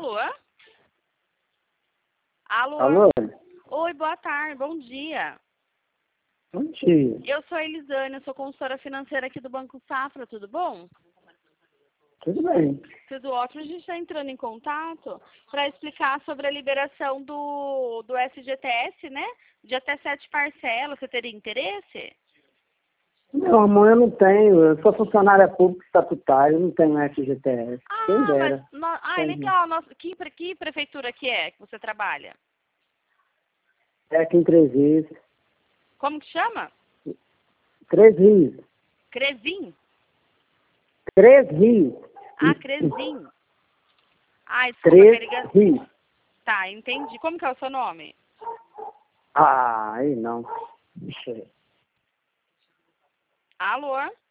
Alô? Alô? Alô? Oi, boa tarde, bom dia. Bom dia. Eu sou a Elisânia, sou consultora financeira aqui do Banco Safra, tudo bom? Tudo bem. Tudo ótimo. A gente está entrando em contato para explicar sobre a liberação do FGTS, né? De até 7 parcelas. Você teria interesse? Não, amor, eu não tenho. Eu sou funcionária pública estatutária, eu não tenho FGTS. Quem dera. Legal. Que prefeitura que é que você trabalha? É aqui em Três Rios. Como que chama? Três Rios. Crezim? Três Rios. Crezim. Desculpa, Três Rios. Tá, entendi. Como que é o seu nome? Aí não. Deixa eu ver. Alô?